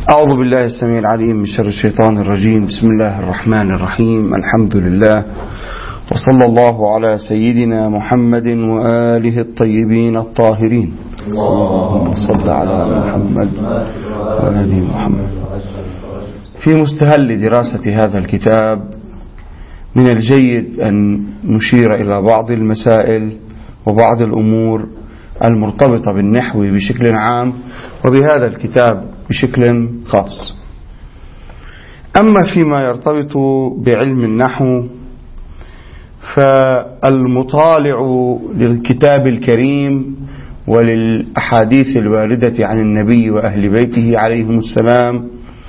أعوذ بالله السميع العليم من شر الشيطان الرجيم. بسم الله الرحمن الرحيم. الحمد لله، وصلى الله على سيدنا محمد وآله الطيبين الطاهرين. اللهم صل على محمد وآل محمد. في مستهل دراسة هذا الكتاب من الجيد أن نشير إلى بعض المسائل وبعض الأمور المرتبطة بالنحو بشكل عام وبهذا الكتاب بشكل خاص. أما فيما يرتبط بعلم النحو فالمطالع للكتاب الكريم وللأحاديث الواردة عن النبي وأهل بيته عليهم السلام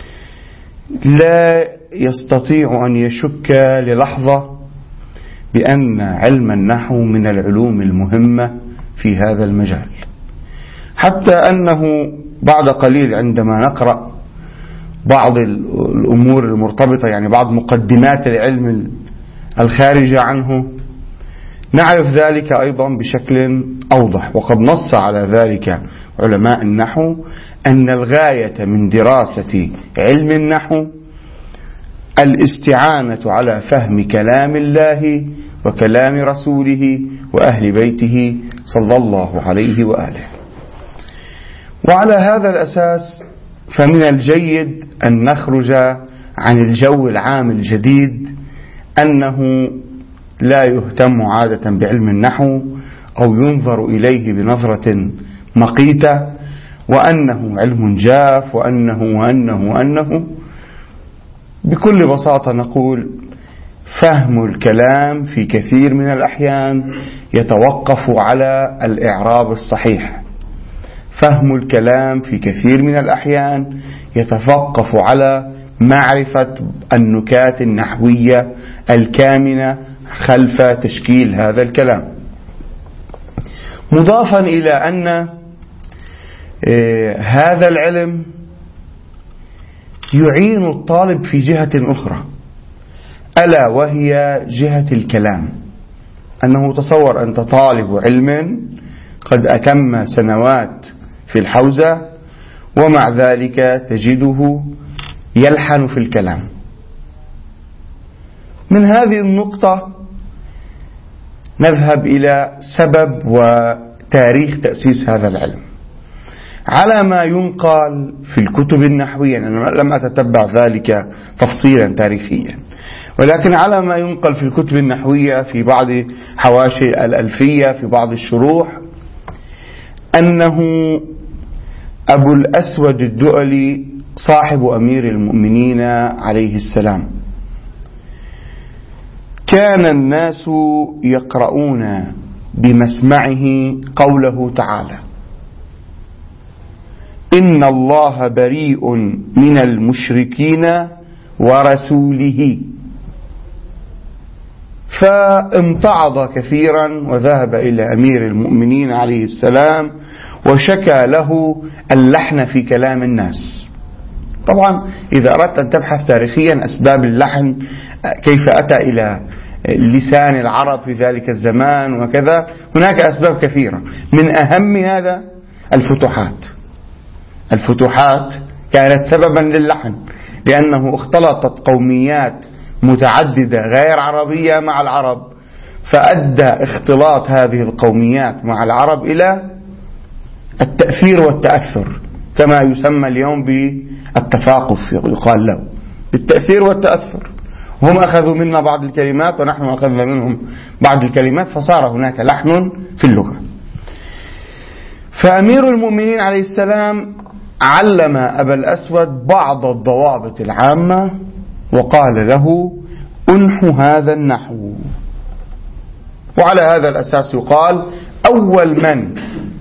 لا يستطيع أن يشك للحظة بأن علم النحو من العلوم المهمة في هذا المجال، حتى أنه بعد قليل عندما نقرأ بعض الأمور المرتبطة، يعني بعض مقدمات العلم الخارجة عنه، نعرف ذلك أيضا بشكل أوضح. وقد نص على ذلك علماء النحو أن الغاية من دراسة علم النحو الاستعانة على فهم كلام الله وكلام رسوله وأهل بيته صلى الله عليه وآله. وعلى هذا الأساس فمن الجيد أن نخرج عن الجو العام الجديد أنه لا يهتم عادة بعلم النحو أو ينظر إليه بنظرة مقيتة، وأنه علم جاف وأنه بكل بساطة نقول فهم الكلام في كثير من الأحيان يتوقف على الإعراب الصحيح. فهم الكلام في كثير من الأحيان يتوقف على معرفة النكات النحوية الكامنة خلف تشكيل هذا الكلام، مضافا إلى أن هذا العلم يعين الطالب في جهة أخرى، ألا وهي جهة الكلام. أنه تصور أنت طالب علم قد أتم سنوات في الحوزة ومع ذلك تجده يلحن في الكلام. من هذه النقطة نذهب إلى سبب وتاريخ تأسيس هذا العلم. على ما ينقل في الكتب النحوية، أنا لم أتتبع ذلك تفصيلا تاريخيا، ولكن على ما ينقل في الكتب النحوية في بعض حواشي الألفية في بعض الشروح أنه أبو الأسود الدؤلي صاحب أمير المؤمنين عليه السلام كان الناس يقرؤون بمسمعه قوله تعالى: إن الله بريء من المشركين ورسوله، فامتعض كثيرا وذهب إلى أمير المؤمنين عليه السلام وشكى له اللحن في كلام الناس. طبعا إذا أردت أن تبحث تاريخيا أسباب اللحن كيف أتى إلى لسان العرب في ذلك الزمان وكذا، هناك أسباب كثيرة. من أهم هذا الفتوحات كانت سببا للحن، لأنه اختلطت قوميات متعددة غير عربية مع العرب، فأدى اختلاط هذه القوميات مع العرب إلى التأثير والتأثر، كما يسمى اليوم بالتفاقف، يقال له بالتأثير والتأثر. هم أخذوا منا بعض الكلمات ونحن أخذنا منهم بعض الكلمات، فصار هناك لحن في اللغة. فأمير المؤمنين عليه السلام علم أبا الأسود بعض الضوابط العامة وقال له: أنحو هذا النحو. وعلى هذا الأساس يقال أول من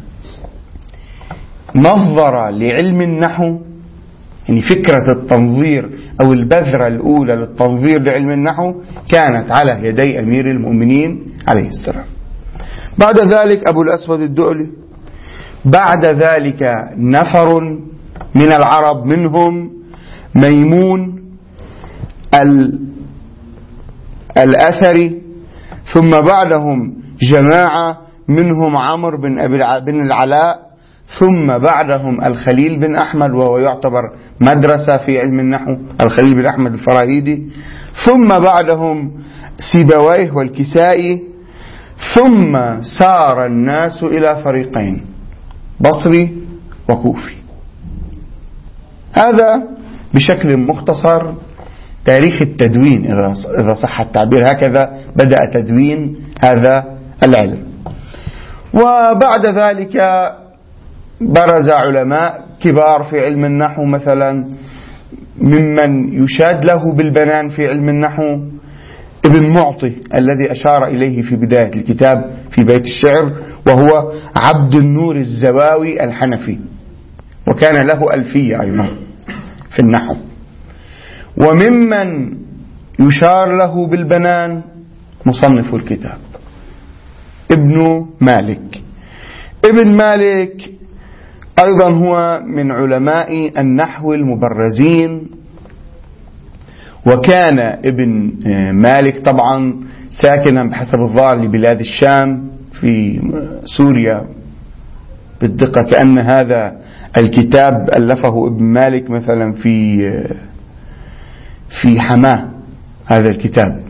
نظر لعلم النحو، يعني فكرة التنظير أو البذرة الأولى للتنظير لعلم النحو كانت على يدي أمير المؤمنين عليه السلام. بعد ذلك أبو الأسود الدؤلي، بعد ذلك نفر من العرب منهم ميمون الأثري، ثم بعدهم جماعة منهم عمرو بن العلاء، ثم بعدهم الخليل بن أحمد وهو يعتبر مدرسة في علم النحو، الخليل بن أحمد الفراهيدي، ثم بعدهم سيبويه والكسائي، ثم سار الناس إلى فريقين، بصري وكوفي. هذا بشكل مختصر تاريخ التدوين إذا صح التعبير، هكذا بدأ تدوين هذا العلم. وبعد ذلك برز علماء كبار في علم النحو، مثلا ممن يشاد له بالبنان في علم النحو ابن معطي الذي أشار إليه في بداية الكتاب في بيت الشعر، وهو عبد النور الزواوي الحنفي، وكان له ألفية أيضا في النحو. وممن يشار له بالبنان مصنف الكتاب ابن مالك. ابن مالك أيضا هو من علماء النحو المبرزين، وكان ابن مالك طبعا ساكنا بحسب الظاهر لبلاد الشام في سوريا بالدقة، كأن هذا الكتاب ألفه ابن مالك مثلا في حماه هذا الكتاب.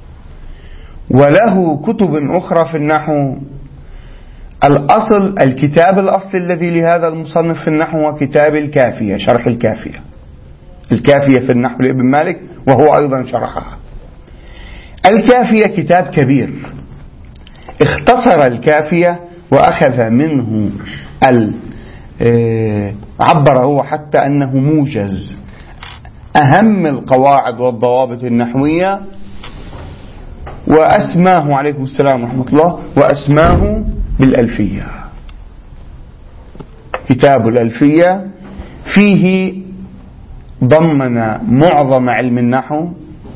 وله كتب أخرى في النحو. الكتاب الأصلي الذي لهذا المصنف في النحو هو كتاب الكافية، شرح الكافية في النحو لابن مالك، وهو أيضا شرحها. الكافية كتاب كبير، اختصر الكافية وأخذ منه عبر هو حتى أنه موجز أهم القواعد والضوابط النحوية، وأسماه عليكم السلام ورحمة الله، وأسماه بالألفية. كتاب الألفية فيه ضمن معظم علم النحو،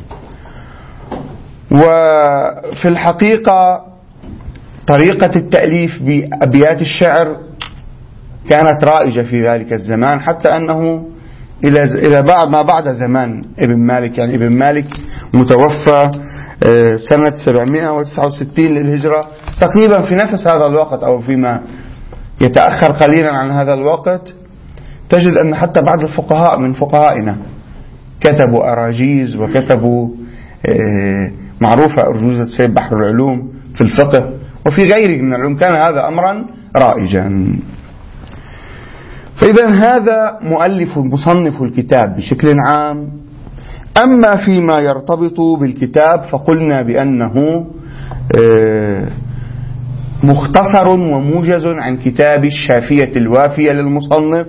وفي الحقيقة طريقة التأليف بأبيات الشعر كانت رائجة في ذلك الزمان، حتى أنه إلى ما بعد زمان ابن مالك، يعني ابن مالك متوفى سنة 769 للهجرة، تقريبا في نفس هذا الوقت أو فيما يتأخر قليلا عن هذا الوقت، تجد أن حتى بعض الفقهاء من فقهائنا كتبوا أراجيز، وكتبوا معروفة أرجوزة سيد بحر العلوم في الفقه وفي غيره من العلوم، كان هذا أمرا رائجا. فإذا هذا مصنف الكتاب بشكل عام. أما فيما يرتبط بالكتاب فقلنا بأنه مختصر وموجز عن كتاب الشافية الوافية للمصنف،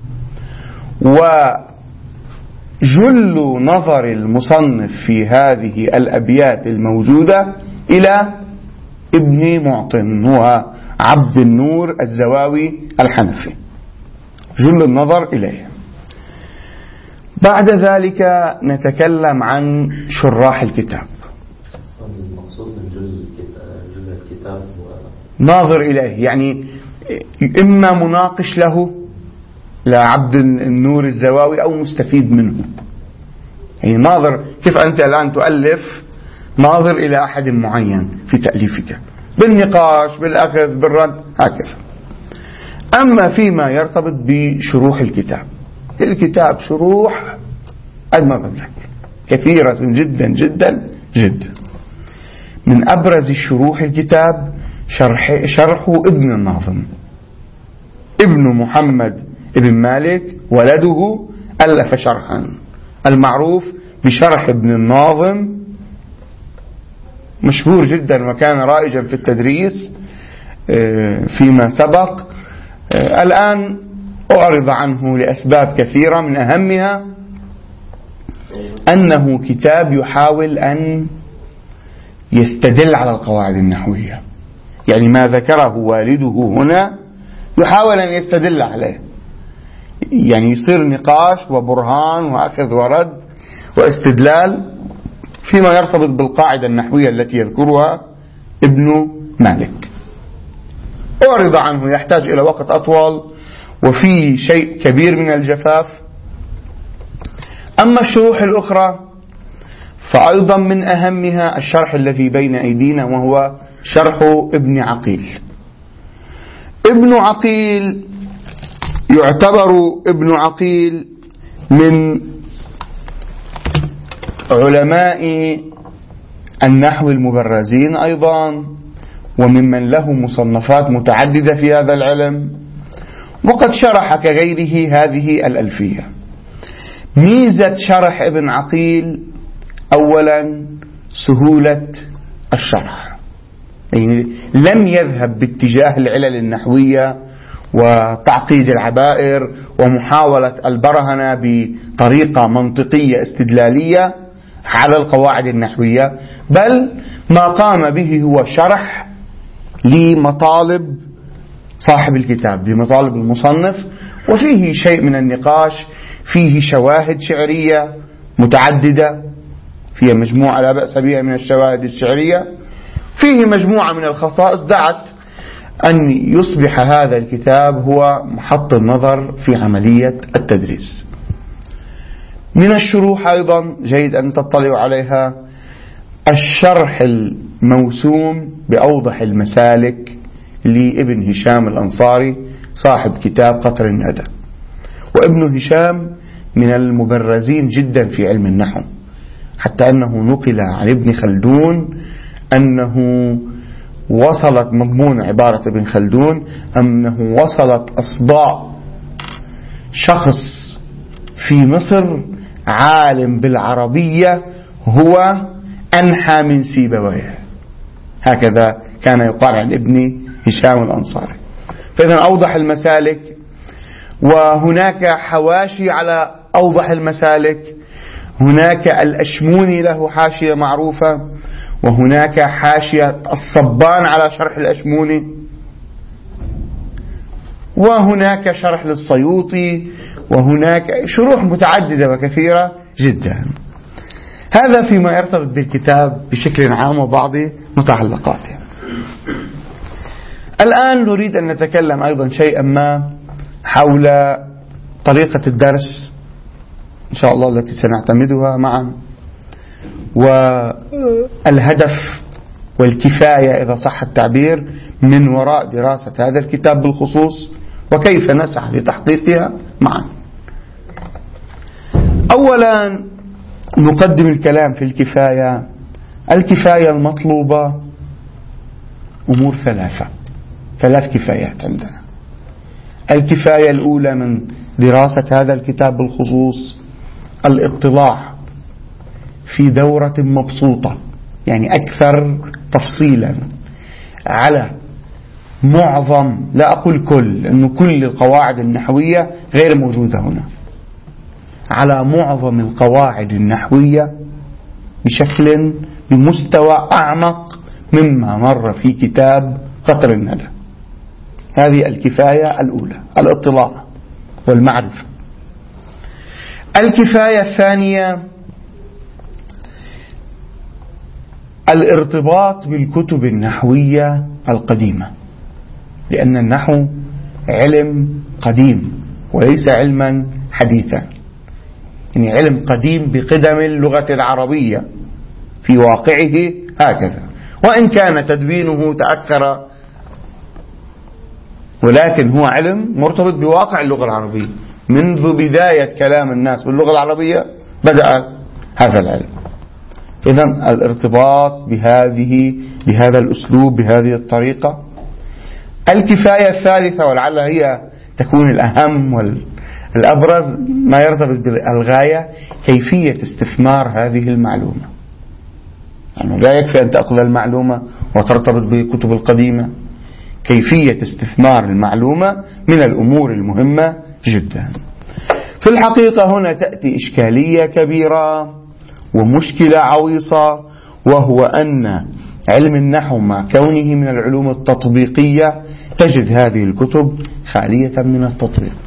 وجل نظر المصنف في هذه الأبيات الموجودة إلى ابن معطن، هو عبد النور الزواوي الحنفي، جل النظر إليه. بعد ذلك نتكلم عن شراح الكتاب. المقصود من جل الكتاب ناظر إليه، يعني إما مناقش له لعبد النور الزواوي أو مستفيد منه، يعني ناظر. كيف أنت الآن تؤلف ناظر إلى أحد معين في تأليفك بالنقاش بالأخذ بالرد هكذا. أما فيما يرتبط بشروح الكتاب شروح أجمل لك كثيرة جدا جدا جدا. من أبرز الشروح الكتاب شرح ابن الناظم، ابن محمد ابن مالك ولده ألف شرحا المعروف بشرح ابن الناظم، مشهور جدا وكان رائجا في التدريس فيما سبق. الآن أعرض عنه لأسباب كثيرة، من أهمها أنه كتاب يحاول أن يستدل على القواعد النحوية، يعني ما ذكره والده هنا يحاول أن يستدل عليه، يعني يصير نقاش وبرهان وأخذ ورد واستدلال فيما يرتبط بالقاعدة النحوية التي يذكرها ابن مالك. أعرض عنه، يحتاج إلى وقت أطول وفي شيء كبير من الجفاف. أما الشروح الأخرى فأيضا من أهمها الشرح الذي بين أيدينا، وهو شرح ابن عقيل. ابن عقيل يعتبر ابن عقيل من علماء النحو المبرزين أيضا، وممن له مصنفات متعددة في هذا العلم، وقد شرح كغيره هذه الألفية. ميزة شرح ابن عقيل أولا سهولة الشرح، يعني لم يذهب باتجاه العلل النحوية وتعقيد العبائر ومحاولة البرهنة بطريقة منطقية استدلالية على القواعد النحوية، بل ما قام به هو شرح لمطالب صاحب الكتاب، لمطالب المصنف، وفيه شيء من النقاش، فيه شواهد شعرية متعددة، فيها مجموعة لا بأس بها من الشواهد الشعرية، فيه مجموعة من الخصائص دعت أن يصبح هذا الكتاب هو محط النظر في عملية التدريس. من الشروح أيضا جيد أن تطلعوا عليها الشرح الموسوم بأوضح المسالك لابن هشام الأنصاري صاحب كتاب قطر الندى. وابن هشام من المبرزين جدا في علم النحو، حتى أنه نقل عن ابن خلدون أنه وصلت مضمون عبارة ابن خلدون أنه وصلت أصداء شخص في مصر عالم بالعربية هو أنحى من سيبويه، هكذا كان يقال عن ابن هشام الأنصاري. فإذا أوضح المسالك، وهناك حواشي على أوضح المسالك، هناك الأشموني له حاشية معروفة، وهناك حاشية الصبان على شرح الأشموني، وهناك شرح للسيوطي، وهناك شروح متعددة وكثيرة جدا. هذا فيما يرتبط بالكتاب بشكل عام وبعض متعلقاته. الآن نريد أن نتكلم أيضا شيئا ما حول طريقة الدرس إن شاء الله التي سنعتمدها معا، والهدف والكفاية إذا صح التعبير من وراء دراسة هذا الكتاب بالخصوص، وكيف نسعى لتحقيقها معا. أولا نقدم الكلام في الكفاية. الكفاية المطلوبة أمور ثلاث كفايات عندنا. الكفاية الأولى من دراسة هذا الكتاب بالخصوص الاطلاع في دورة مبسوطة، يعني أكثر تفصيلا على معظم، لا أقول كل لأنه كل القواعد النحوية غير موجودة هنا، على معظم القواعد النحوية بشكل بمستوى أعمق مما مر في كتاب قطر الندى. هذه الكفاية الأولى، الاطلاع والمعرفة. الكفاية الثانية الارتباط بالكتب النحوية القديمة، لأن النحو علم قديم وليس علما حديثا، يعني علم قديم بقدم اللغة العربية في واقعه هكذا، وإن كان تدوينه تأثر، ولكن هو علم مرتبط بواقع اللغة العربية. منذ بداية كلام الناس باللغة العربية بدأ هذا العلم. إذن الارتباط بهذا الأسلوب بهذه الطريقة. الكفاية الثالثة ولعل هي تكون الأهم والأبرز ما يرتبط بالغاية، كيفية استثمار هذه المعلومة. يعني لا يكفي أن تأخذ المعلومة وترتبط بالكتب القديمة، كيفية استثمار المعلومة من الأمور المهمة جدا. في الحقيقة هنا تأتي إشكالية كبيرة ومشكلة عويصة، وهو أن علم النحو مع كونه من العلوم التطبيقية تجد هذه الكتب خالية من التطبيق،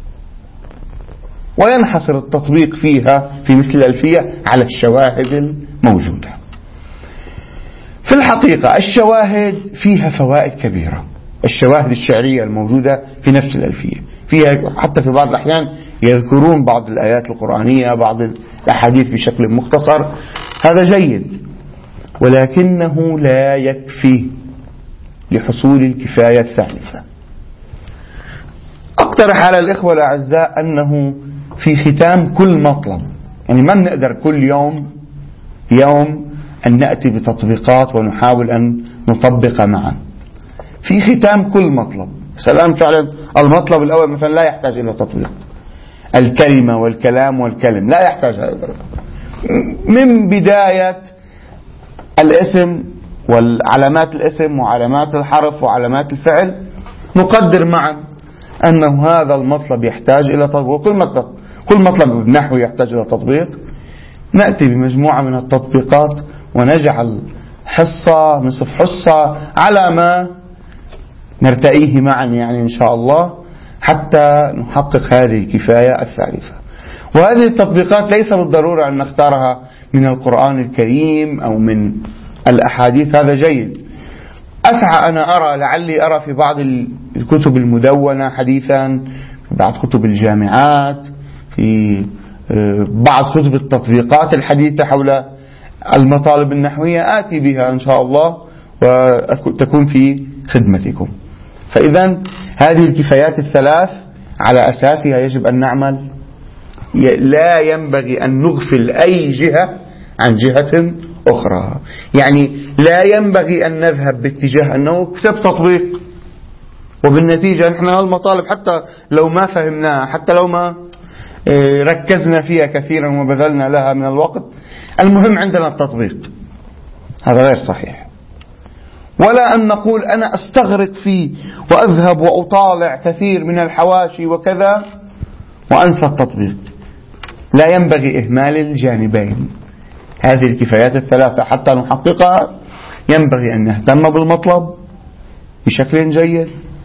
وينحصر التطبيق فيها في مثل الألفية على الشواهد الموجودة. في الحقيقة الشواهد فيها فوائد كبيرة. الشواهد الشعرية الموجودة في نفس الألفية فيها، حتى في بعض الأحيان يذكرون بعض الآيات القرآنية، بعض الأحاديث بشكل مختصر، هذا جيد، ولكنه لا يكفي لحصول الكفاية الثالثة. أقترح على الإخوة الأعزاء أنه في ختام كل مطلب، يعني ما بنقدر كل يوم أن نأتي بتطبيقات ونحاول أن نطبق معا. في ختام كل مطلب، الآن فعلا المطلب الأول مثلا لا يحتاج إلى تطبيق، الكلمة والكلام والكلم لا يحتاج إلى، من بداية الاسم والعلامات الاسم وعلامات الحرف وعلامات الفعل نقدر معا أنه هذا المطلب يحتاج إلى تطبيق. كل مطلب نحو يحتاج إلى تطبيق. نأتي بمجموعة من التطبيقات ونجعل حصة نصف حصة على ما نرتئيه معا، يعني إن شاء الله حتى نحقق هذه الكفاية الثالثة. وهذه التطبيقات ليس بالضرورة أن نختارها من القرآن الكريم أو من الأحاديث، هذا جيد. أسعى أنا لعلي أرى في بعض الكتب المدونة حديثا، في بعض كتب الجامعات، في بعض كتب التطبيقات الحديثة حول المطالب النحوية، آتي بها إن شاء الله وتكون في خدمتكم. فإذا هذه الكفايات الثلاث على أساسها يجب أن نعمل، لا ينبغي أن نغفل أي جهة عن جهة أخرى. يعني لا ينبغي أن نذهب باتجاه أنه كتب تطبيق وبالنتيجة نحن المطالب حتى لو ما فهمناها، حتى لو ما ركزنا فيها كثيرا وبذلنا لها من الوقت، المهم عندنا التطبيق، هذا غير صحيح. ولا أن نقول أنا أستغرق فيه وأذهب وأطالع كثير من الحواشي وكذا وأنسى التطبيق. لا ينبغي إهمال الجانبين. هذه الكفايات الثلاثة حتى نحققها ينبغي أن نهتم بالمطلب بشكل جيد،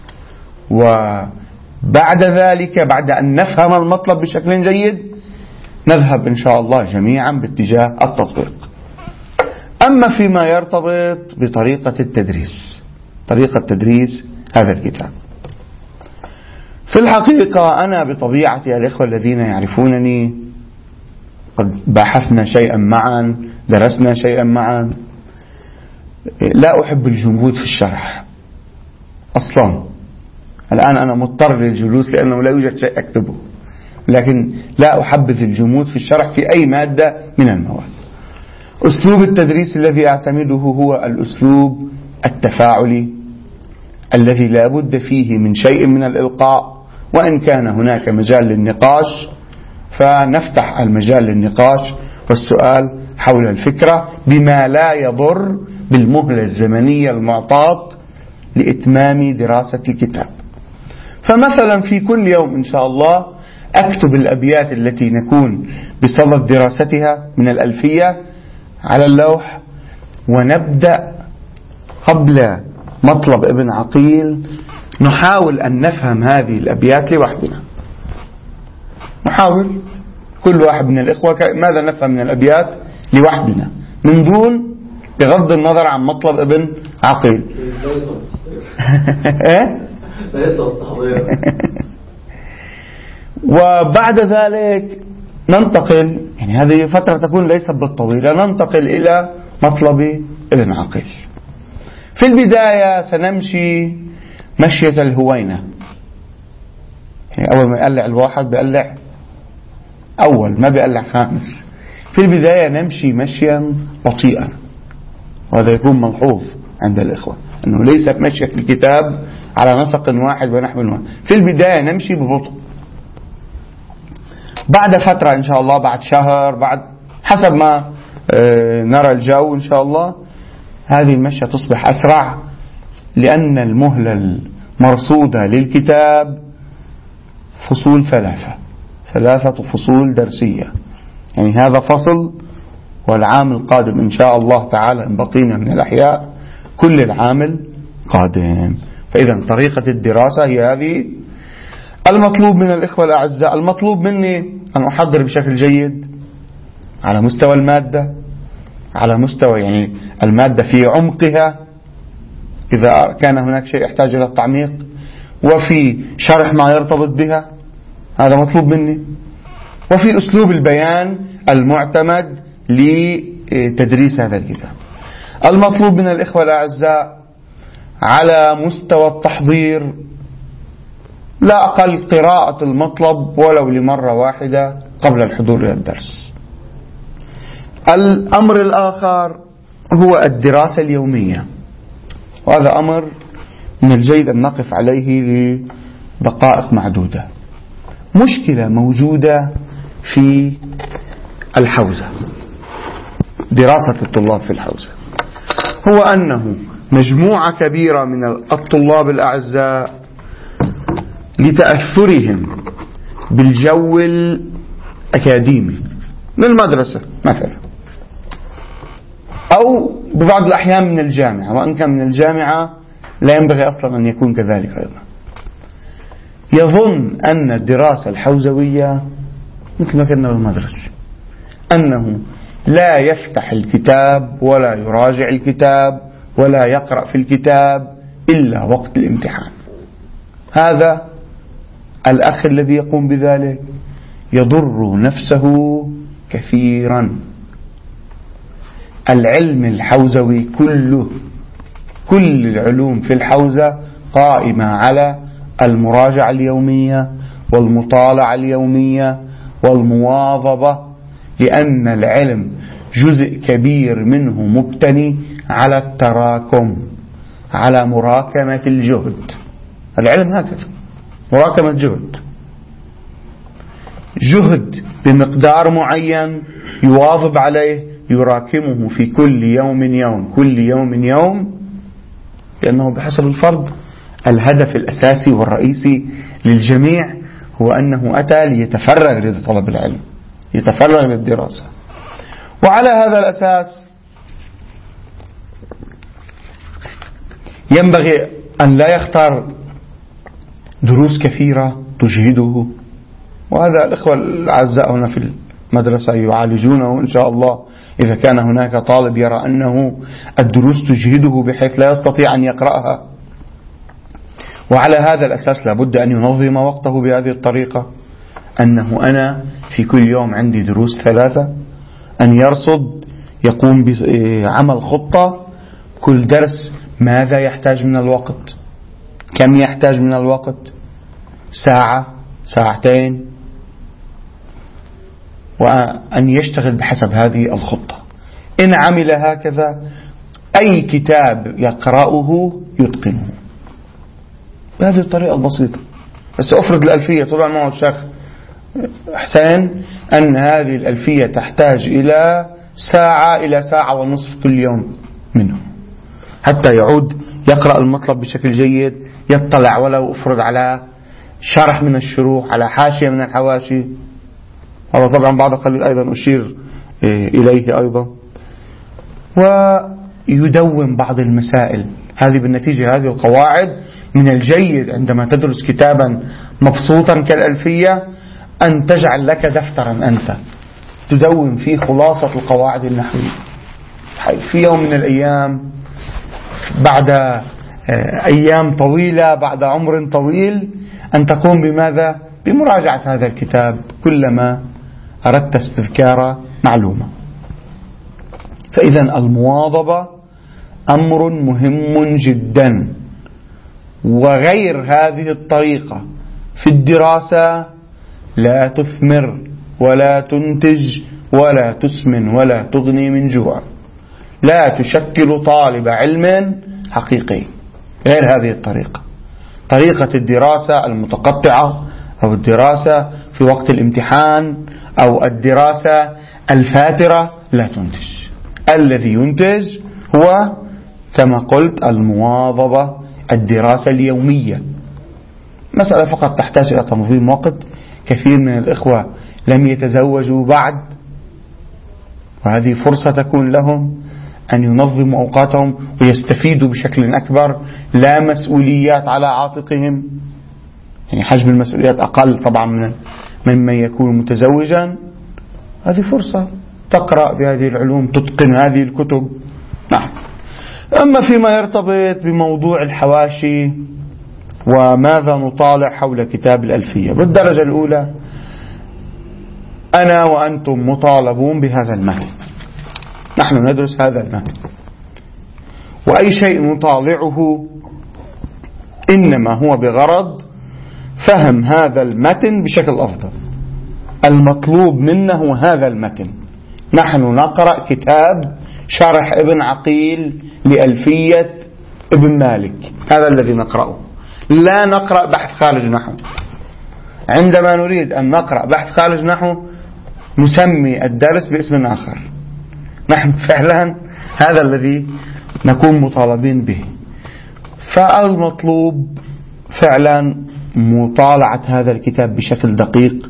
وبعد ذلك بعد أن نفهم المطلب بشكل جيد نذهب إن شاء الله جميعا باتجاه التطبيق. أما فيما يرتبط بطريقة التدريس، طريقة تدريس هذا الكتاب، في الحقيقة أنا بطبيعتي الإخوة الذين يعرفونني قد بحثنا شيئا معا، درسنا شيئا معا، لا أحب الجمود في الشرح أصلا. الآن أنا مضطر للجلوس لأنه لا يوجد شيء أكتبه، لكن لا أحبذ الجمود في الشرح في أي مادة من المواد. أسلوب التدريس الذي أعتمده هو الأسلوب التفاعلي الذي لا بد فيه من شيء من الإلقاء، وإن كان هناك مجال للنقاش فنفتح المجال للنقاش والسؤال حول الفكرة بما لا يضر بالمهلة الزمنية المعطاة لإتمام دراسة الكتاب. فمثلا في كل يوم إن شاء الله أكتب الأبيات التي نكون بصدد دراستها من الألفية على اللوح، ونبدأ قبل مطلب ابن عقيل نحاول أن نفهم هذه الأبيات لوحدنا. نحاول كل واحد من الإخوة ماذا نفهم من الأبيات لوحدنا من دون بغض النظر عن مطلب ابن عقيل. وبعد ذلك ننتقل، يعني هذه فترة تكون ليست بالطويلة، ننتقل إلى مطلب ابن عقيل. في البداية سنمشي مشية الهوينة، يعني أول ما يقلع الواحد بيقلع أول، ما بيقلع خامس. في البداية نمشي مشيا بطيئا، وهذا يكون ملحوظ عند الإخوة أنه ليست مشية الكتاب على نسق واحد ونحو واحد. في البداية نمشي ببطء، بعد فترة إن شاء الله، بعد شهر، بعد حسب ما نرى الجو إن شاء الله، هذه المشية تصبح أسرع، لأن المهلة المرصودة للكتاب فصول ثلاثة فصول درسية، يعني هذا فصل، والعام القادم إن شاء الله تعالى إن بقينا من الأحياء كل العام القادم. فإذا طريقة الدراسة هي هذه. المطلوب من الإخوة الأعزاء، المطلوب مني أن أحضر بشكل جيد على مستوى المادة، على مستوى يعني المادة في عمقها إذا كان هناك شيء يحتاج إلى التعميق، وفي شرح ما يرتبط بها، هذا مطلوب مني، وفي أسلوب البيان المعتمد لتدريس هذا الكتاب. المطلوب من الإخوة الأعزاء على مستوى التحضير لا أقل قراءة المطلب ولو لمرة واحدة قبل الحضور إلى الدرس. الأمر الآخر هو الدراسة اليومية، وهذا أمر من الجيد أن نقف عليه لدقائق معدودة. مشكلة موجودة في الحوزة، دراسة الطلاب في الحوزة، هو أنه مجموعة كبيرة من الطلاب الأعزاء لتأثرهم بالجو الأكاديمي للمدرسة مثلا، أو ببعض الأحيان من الجامعة، وإن كان من الجامعة لا ينبغي أصلا أن يكون كذلك أيضا، يظن أن الدراسة الحوزوية مثل ما كنا بالمدرسة، أنه لا يفتح الكتاب ولا يراجع الكتاب ولا يقرأ في الكتاب إلا وقت الامتحان. هذا الأخ الذي يقوم بذلك يضر نفسه كثيرا. العلم الحوزوي كله، كل العلوم في الحوزة قائمة على المراجعة اليومية والمطالعة اليومية والمواظبة، لأن العلم جزء كبير منه مبتني على التراكم، على مراكمة الجهد. العلم هكذا، مراكمة جهد بمقدار معين يواظب عليه، يراكمه في كل يوم، لأنه بحسب الفرض الهدف الأساسي والرئيسي للجميع هو أنه أتى ليتفرغ لطلب العلم، يتفرغ للدراسة. وعلى هذا الأساس ينبغي أن لا يختار دروس كثيرة تجهده، وهذا الإخوة الأعزاء هنا في المدرسة يعالجونه إن شاء الله. إذا كان هناك طالب يرى أنه الدروس تجهده بحيث لا يستطيع أن يقرأها، وعلى هذا الأساس لابد أن ينظم وقته بهذه الطريقة، أنه أنا في كل يوم عندي دروس 3، أن يرصد، يقوم بعمل خطة، كل درس ماذا يحتاج من الوقت، كم يحتاج من الوقت، ساعة، ساعتين، وأن يشتغل بحسب هذه الخطة. إن عمل هكذا أي كتاب يقرأه يتقنه بهذه الطريقة البسيطة. بس أفرض الألفية، طبعا معه الشيخ حسين أن هذه الألفية تحتاج إلى ساعة إلى ساعة ونصف كل يوم منه حتى يعود يقرأ المطلب بشكل جيد، يطلع ولو أفرض على شرح من الشروح، على حاشية من الحواشي. هذا طبعا بعد قليل أيضا أشير إليه أيضا. ويدون بعض المسائل هذه. بالنتيجة هذه القواعد من الجيد عندما تدرس كتابا مبسوطا كالألفية أن تجعل لك دفترا أنت تدون فيه خلاصة القواعد النحوية في يوم من الأيام، بعد أيام طويلة، بعد عمر طويل، أن تقوم بماذا؟ بمراجعة هذا الكتاب كلما أردت استذكار معلومة. فإذا المواظبة أمر مهم جدا، وغير هذه الطريقة في الدراسة لا تثمر ولا تنتج ولا تسمن ولا تغني من جوع، لا تشكل طالب علم حقيقي. غير هذه الطريقة، طريقة الدراسة المتقطعة أو الدراسة في وقت الامتحان أو الدراسة الفاترة لا تنتج. الذي ينتج هو كما قلت المواظبة، الدراسة اليومية. مسألة فقط تحتاج إلى تنظيم وقت. كثير من الإخوة لم يتزوجوا بعد، وهذه فرصة تكون لهم أن ينظموا أوقاتهم ويستفيدوا بشكل أكبر. لا مسؤوليات على عاتقهم، يعني حجم المسؤوليات أقل طبعا ممن يكون متزوجا. هذه فرصة تقرأ في هذه العلوم، تتقن هذه الكتب. نعم. أما فيما يرتبط بموضوع الحواشي وماذا نطالع حول كتاب الألفية، بالدرجة الأولى أنا وأنتم مطالبون بهذا المتن، نحن ندرس هذا المتن، وأي شيء نطالعه إنما هو بغرض فهم هذا المتن بشكل أفضل. المطلوب منه هذا المتن. نحن نقرأ كتاب شرح ابن عقيل لألفية ابن مالك، هذا الذي نقرأه، لا نقرأ بحث خارج نحو. عندما نريد أن نقرأ بحث خارج نحو نسمي الدرس باسم آخر. نحن فعلا هذا الذي نكون مطالبين به. فالمطلوب فعلا مطالعة هذا الكتاب بشكل دقيق،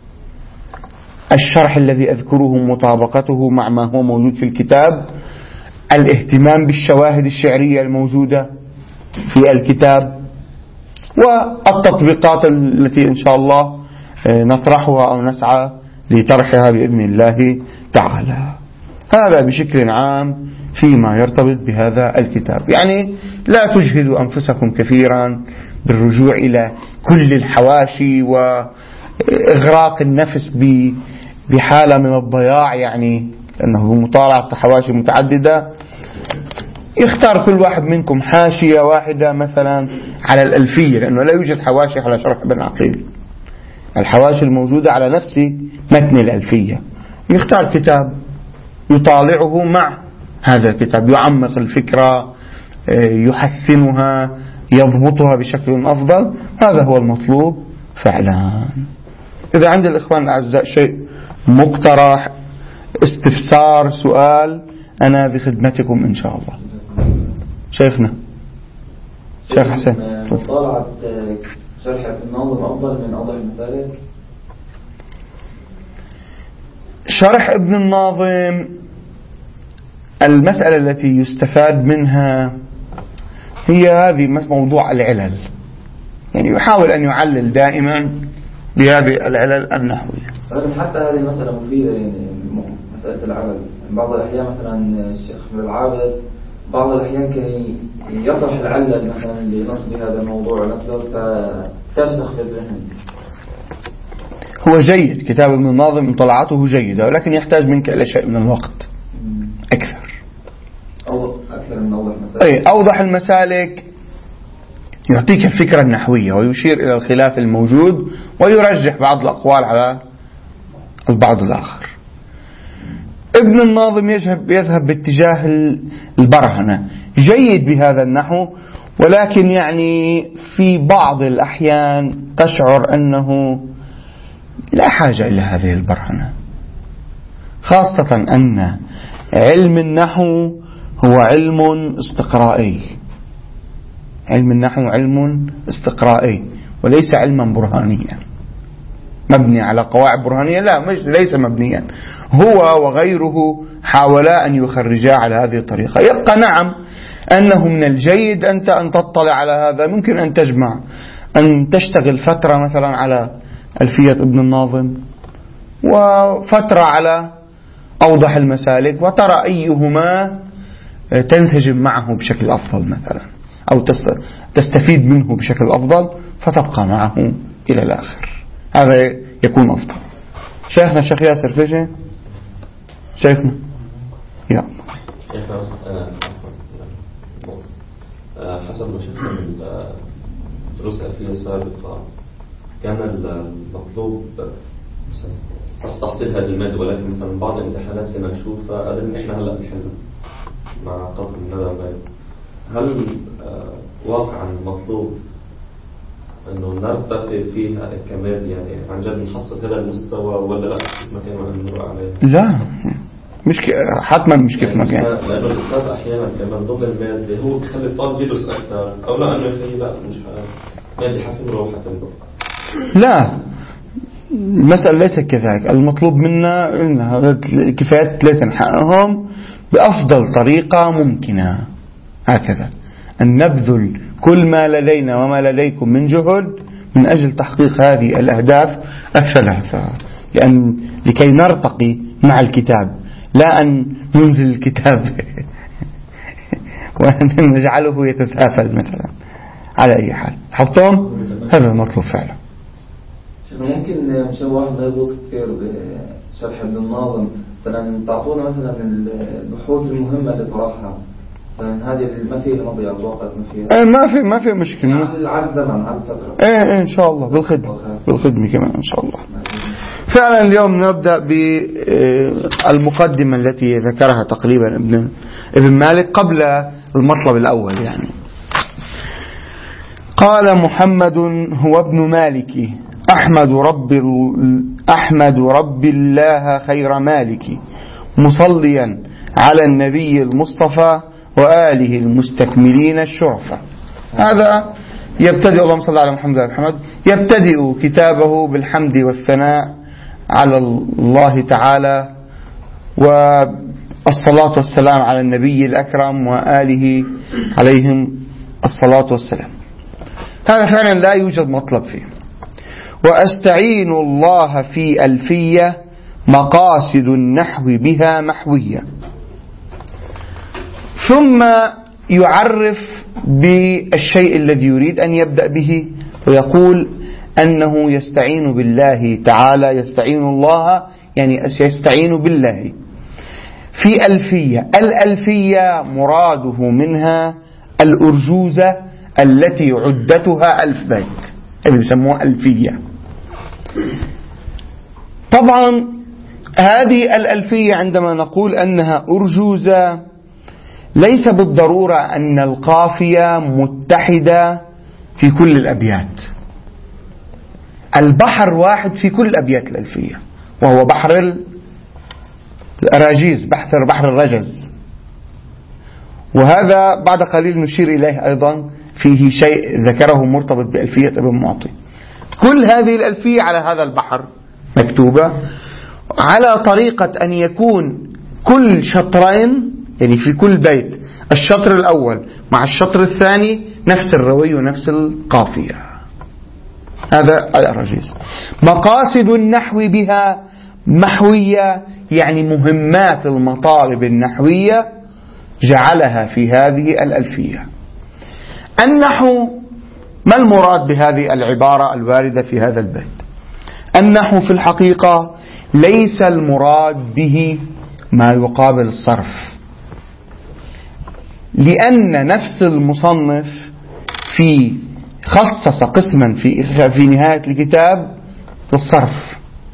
الشرح الذي أذكره مطابقته مع ما هو موجود في الكتاب، الاهتمام بالشواهد الشعرية الموجودة في الكتاب، والتطبيقات التي إن شاء الله نطرحها أو نسعى لطرحها بإذن الله تعالى. هذا بشكل عام فيما يرتبط بهذا الكتاب. يعني لا تجهدوا أنفسكم كثيرا بالرجوع إلى كل الحواشي وإغراق النفس بحالة من الضياع، يعني أنه بمطالعة حواشي متعددة يختار كل واحد منكم حاشية واحدة مثلا على الألفية، لأنه لا يوجد حواشي على شرح ابن عقيل. الحواشي الموجودة على نفس متن الألفية، يختار كتاب يطالعه مع هذا الكتاب، يعمق الفكرة، يحسنها، يضبطها بشكل أفضل. هذا هو المطلوب فعلا. إذا عند الإخوان الأعزاء شيء مقترح، استفسار، سؤال، أنا بخدمتكم إن شاء الله. شيخنا شيخ حسين، مطالعة شرح ابن الناظم أفضل من أوضح المسالك؟ شرح ابن الناظم المسألة التي يستفاد منها هي هذه موضوع العلل، يعني يحاول أن يعلل دائما بهذه العلل النحوية. ولكن حتى هذه المسألة مفيدة، يعني مسألة العلل. بعض الأحيان مثلا الشيخ أحمد العابد بعض الأحيان كان يطرح العلل مثلا لنصب هذا الموضوع ونسبه، فترسخ في الذهن. هو جيد، كتاب ابن الناظم مطالعته جيدة، ولكن يحتاج منك إلى شيء من الوقت أكثر من أوضح المسالك. أوضح المسالك يعطيك الفكرة النحوية ويشير إلى الخلاف الموجود ويرجح بعض الأقوال على البعض الآخر. ابن الناظم يذهب باتجاه البرهنة، جيد بهذا النحو، ولكن يعني في بعض الأحيان تشعر أنه لا حاجة إلى هذه البرهنة، خاصة أن علم النحو هو علم استقرائي. علم النحو علم استقرائي وليس علما برهانيا مبني على قواعد برهانية، لا، ليس مبنيا. هو وغيره حاولا أن يخرجا على هذه الطريقة. يبقى نعم أنه من الجيد أنت أن تطلع على هذا، ممكن أن تجمع، أن تشتغل فترة مثلا على ألفية ابن الناظم وفترة على أوضح المسالك، وترى أيهما تنسجم معه بشكل أفضل مثلا، أو تستفيد منه بشكل أفضل فتبقى معه إلى الآخر. هذا يكون أفضل. شيخنا الشيخ ياسر فيجي، شيخنا يا حسب ما شفنا من الدروس الألفية السابقة كان المطلوب صح تحصيل هذه المادة، ولكن مثلا بعض الامتحانات كنا نشوفها قادرين إحنا هلأ نحلها مع قطر الندى. هل واقعا المطلوب أنه نرتقي فيها كمادة، يعني عن جد نحصل هذا المستوى، ولا لا كيف ما كان نمر عليه؟ لا، مش حتما مش كيف ما كان، لأنه الأستاذ أحيانا كمان ضمن المادة هو بيخلي الطالب يدرس أكثر، أو لا أنه يخلي لا مش مادة حتمره وحتمره. لا، المسألة ليست كذلك. المطلوب منا الكفايات 3 نحققهم بأفضل طريقة ممكنة، هكذا أن نبذل كل ما لدينا وما لديكم من جهد من أجل تحقيق هذه الأهداف الثلاثة، لكي نرتقي مع الكتاب، لا أن ننزل الكتاب وأن نجعله يتسافل مثلا. على أي حال حطهم، هذا المطلوب فعلا. ممكن مش واحد ما يغوص كثير بشرح ابن الناظم، مثلا تعطونا مثلا البحوث المهمة اللي طرحها، هذه ما فيها مضيعة وقت، ما فيها ما في مشكلة على الزمن، على الفترة. إن شاء الله بالخدمة كمان إن شاء الله. فعلا اليوم نبدأ بالمقدمة التي ذكرها تقريبا ابن مالك قبل المطلب الأول. يعني قال محمد هو ابن مالك أحمد رب الله خير مالك، مصليا على النبي المصطفى وآله المستكملين الشرفة. هذا يبتدئ، اللهم صل على محمد وعلى محمد، يبتدئ كتابه بالحمد والثناء على الله تعالى والصلاة والسلام على النبي الأكرم وآله عليهم الصلاة والسلام. هذا فعلا لا يوجد مطلب فيه. وأستعين الله في ألفية مقاصد النحو بها محوية. ثم يعرف بالشيء الذي يريد أن يبدأ به، ويقول أنه يستعين بالله تعالى، يستعين الله يعني يستعين بالله في ألفية. الألفية مراده منها الأرجوزة التي عدتها 1000 بيت، اللي يسموها ألفية. طبعا هذه الألفية عندما نقول أنها أرجوزة ليس بالضرورة أن القافية متحدة في كل الأبيات. البحر واحد في كل أبيات الألفية، وهو بحر الأراجيز، بحر الرجز. وهذا بعد قليل نشير إليه أيضا، فيه شيء ذكره مرتبط بألفية ابن معطي. كل هذه الألفية على هذا البحر مكتوبة على طريقة أن يكون كل شطرين، يعني في كل بيت الشطر الأول مع الشطر الثاني نفس الروي ونفس القافية. هذا الأراجيز. مقاصد النحو بها محوية، يعني مهمات المطالب النحوية جعلها في هذه الألفية. النحو، ما المراد بهذه العبارة الواردة في هذا البيت؟ النحو في الحقيقة ليس المراد به ما يقابل الصرف، لأن نفس المصنف خصص قسما في نهاية الكتاب للصرف.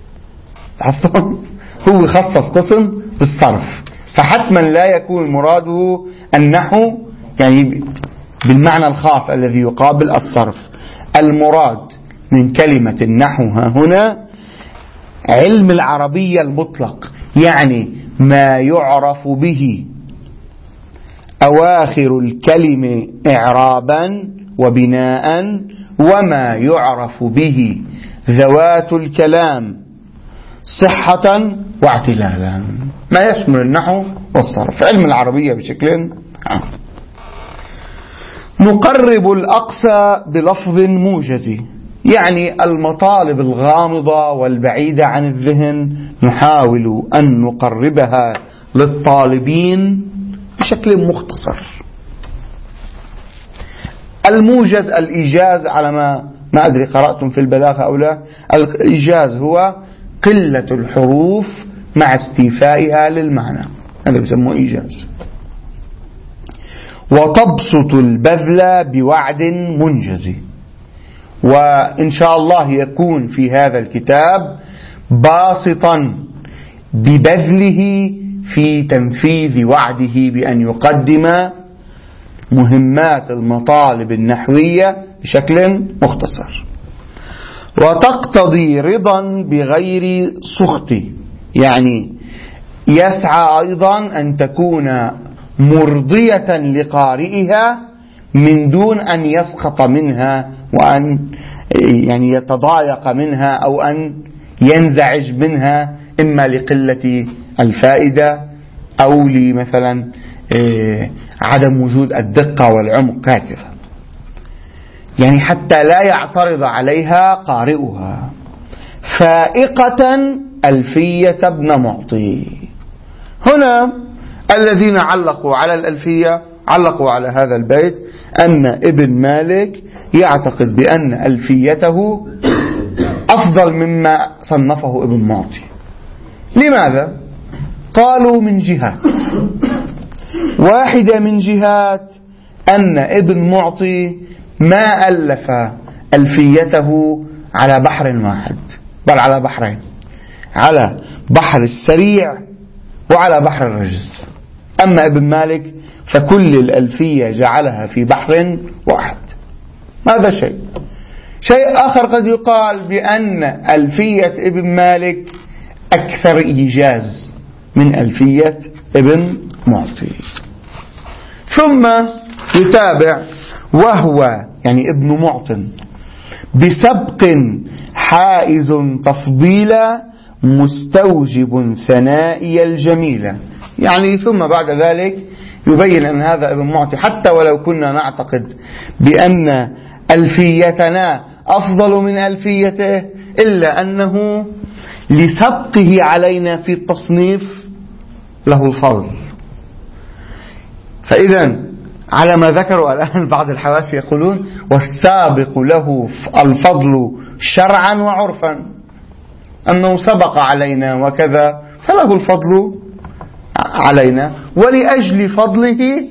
هو خصص قسم للصرف، فحتما لا يكون مراده النحو يعني بالمعنى الخاص الذي يقابل الصرف. المراد من كلمة النحو ها هنا علم العربية المطلق، يعني ما يعرف به أواخر الكلمة إعرابا وبناء، وما يعرف به ذوات الكلام صحة واعتلالا، ما يشمل النحو والصرف، علم العربية بشكل عام. نقرب الأقصى بلفظ موجز، يعني المطالب الغامضة والبعيدة عن الذهن نحاول أن نقربها للطالبين بشكل مختصر. الموجز، الإيجاز، على ما أدري قرأتم في البلاغة أو لا، الإيجاز هو قلة الحروف مع استيفائها للمعنى، هذا يسموه إيجاز. وتبسط البذل بوعد منجز، وإن شاء الله يكون في هذا الكتاب باسطا ببذله في تنفيذ وعده بأن يقدم مهمات المطالب النحوية بشكل مختصر. وتقتضي رضا بغير سخط، يعني يسعى أيضا أن تكون مرضية لقارئها من دون أن يسخط منها وأن يعني يتضايق منها أو أن ينزعج منها، إما لقلة الفائدة أو لمثلا عدم وجود الدقة والعمق هكذا، يعني حتى لا يعترض عليها قارئها. فائقة ألفية ابن معطي. هنا الذين علقوا على الألفية علقوا على هذا البيت أن ابن مالك يعتقد بأن ألفيته أفضل مما صنفه ابن معطي. لماذا؟ قالوا من جهة. واحدة من جهات أن ابن معطي ما ألف ألفيته على بحر واحد، بل على بحرين، على بحر السريع وعلى بحر الرجز. أما ابن مالك فكل الألفية جعلها في بحر واحد. هذا شيء آخر، قد يقال بأن ألفية ابن مالك أكثر إيجاز من ألفية ابن معطي. ثم يتابع وهو يعني ابن معطٍ بسبق حائز تفضيلا مستوجب ثنائي الجميلة. يعني ثم بعد ذلك يبين أن هذا ابن معطي حتى ولو كنا نعتقد بأن ألفيتنا أفضل من ألفيته، إلا أنه لسبقه علينا في التصنيف له الفضل. فإذا على ما ذكروا الآن بعض الحواشي يقولون والسابق له الفضل شرعا وعرفا، أنه سبق علينا وكذا فله الفضل علينا، ولأجل فضله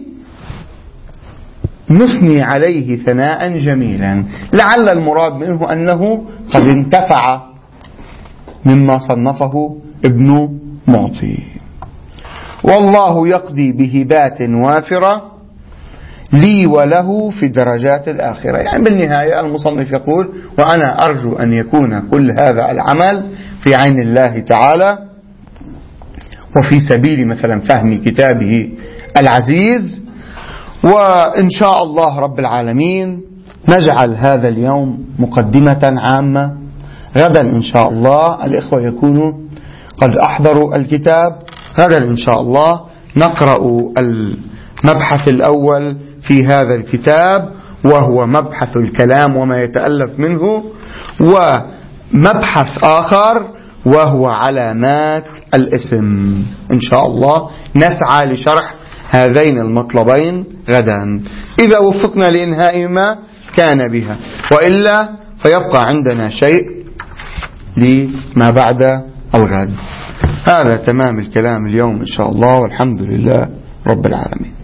نثني عليه ثناء جميلا. لعل المراد منه أنه قد انتفع مما صنفه ابن معطي. والله يقضي بهبات وافرة لي وله في درجات الآخرة. يعني بالنهاية المصنف يقول وأنا أرجو أن يكون كل هذا العمل في عين الله تعالى وفي سبيل مثلا فهم كتابه العزيز. وإن شاء الله رب العالمين نجعل هذا اليوم مقدمة عامة. غدا إن شاء الله الإخوة يكونوا قد أحضروا الكتاب. غدا إن شاء الله نقرأ المبحث الأول في هذا الكتاب وهو مبحث الكلام وما يتألف منه، ومبحث آخر وهو علامات الاسم. إن شاء الله نسعى لشرح هذين المطلبين غدا، إذا وفقنا لإنهائهما كان بها، وإلا فيبقى عندنا شيء لما بعد الغد. هذا تمام الكلام اليوم إن شاء الله، والحمد لله رب العالمين.